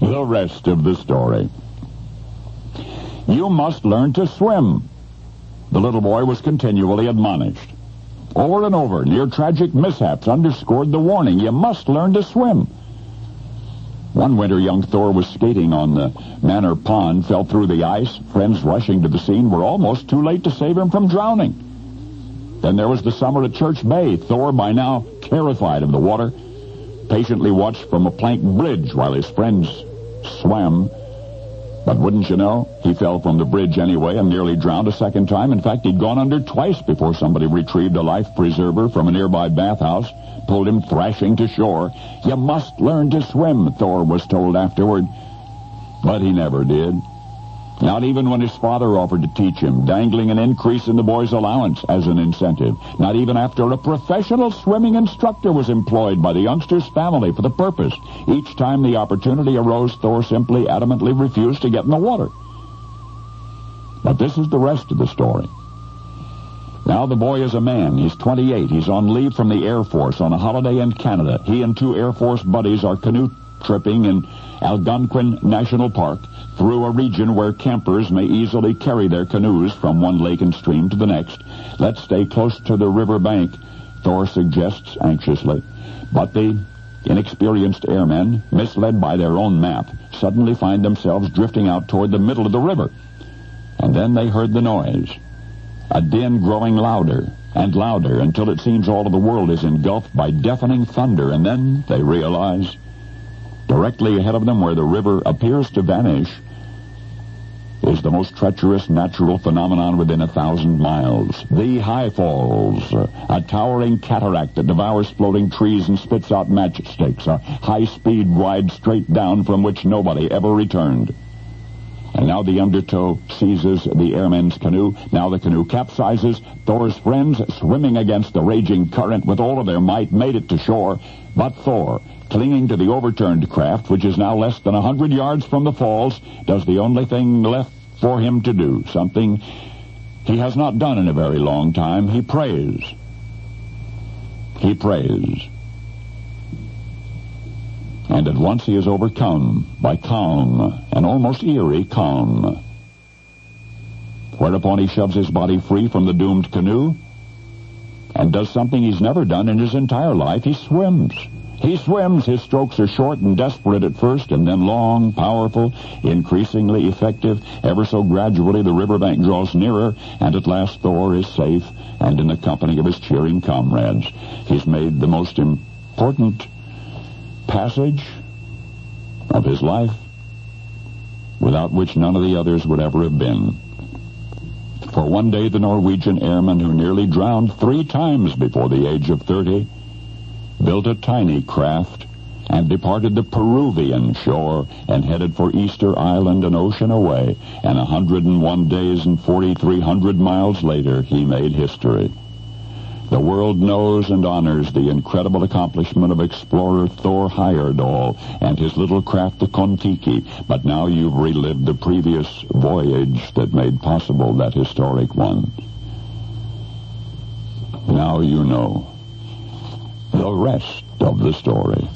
The rest of the story. You must learn to swim. The little boy was continually admonished. Over and over, near tragic mishaps underscored the warning, you must learn to swim. One winter, young Thor was skating on the Manor Pond, fell through the ice. Friends rushing to the scene were almost too late to save him from drowning. Then there was the summer at Church Bay. Thor, by now terrified of the water, patiently watched from a plank bridge while his friends swam. But wouldn't you know, he fell from the bridge anyway and nearly drowned a second time. In fact, he'd gone under twice before somebody retrieved a life preserver from a nearby bathhouse, pulled him thrashing to shore. You must learn to swim, Thor was told afterward. But he never did. Not even when his father offered to teach him, dangling an increase in the boy's allowance as an incentive. Not even after a professional swimming instructor was employed by the youngster's family for the purpose. Each time the opportunity arose, Thor simply adamantly refused to get in the water. But this is the rest of the story. Now the boy is a man. He's 28. He's on leave from the Air Force on a holiday in Canada. He and two Air Force buddies are canoe tripping in Algonquin National Park through a region where campers may easily carry their canoes from one lake and stream to the next. Let's stay close to the river bank, Thor suggests anxiously. But the inexperienced airmen, misled by their own map, suddenly find themselves drifting out toward the middle of the river. And then they heard the noise, a din growing louder and louder until it seems all of the world is engulfed by deafening thunder. And then they realize, directly ahead of them where the river appears to vanish, is the most treacherous natural phenomenon within 1,000 miles. The High Falls, a towering cataract that devours floating trees and spits out matchsticks, a high-speed ride straight down from which nobody ever returned. And now the undertow seizes the airman's canoe. Now the canoe capsizes. Thor's friends, swimming against the raging current with all of their might, made it to shore. But Thor, clinging to the overturned craft, which is now less than 100 yards from the falls, does the only thing left for him to do, something he has not done in a very long time. He prays. He prays. And at once he is overcome by calm, an almost eerie calm. Whereupon he shoves his body free from the doomed canoe and does something he's never done in his entire life. He swims. He swims. His strokes are short and desperate at first, and then long, powerful, increasingly effective. Ever so gradually, the riverbank draws nearer, and at last Thor is safe and in the company of his cheering comrades. He's made the most important passage of his life, without which none of the others would ever have been. For one day, the Norwegian airman who nearly drowned 3 times before the age of 30 built a tiny craft and departed the Peruvian shore and headed for Easter Island, an ocean away. And 101 days and 4,300 miles later, he made history. The world knows and honors the incredible accomplishment of explorer Thor Heyerdahl and his little craft, the Kon-Tiki. But now you've relived the previous voyage that made possible that historic one. Now you know the rest of the story.